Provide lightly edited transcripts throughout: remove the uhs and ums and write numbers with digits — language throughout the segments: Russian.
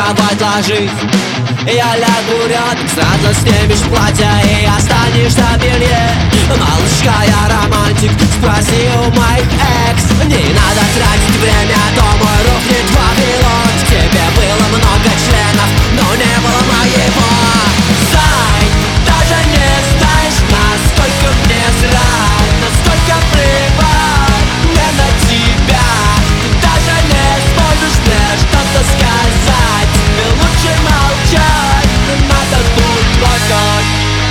кровать ложись. Я лягу рядом, сразу снимешь платье и останешься в белье. Малышка, я романтик, спроси у моих экс. Не надо тратить время, то мой рухнет Вавилон. В тебе было много членов, но не было моего. Зай, даже не знаешь, насколько мне срать, насколько плевать мне на тебя. Ты даже не сможешь мне что-то сказать. Тебе лучше молчать, не надо тут плакать.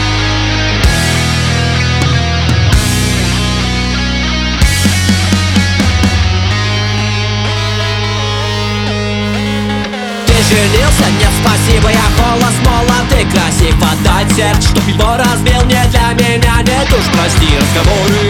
Ты женился, нет, спасибо, я холост, молод и красив. Отдать сердце, чтоб его разбил, не для меня, нет уж, прости. Разговоры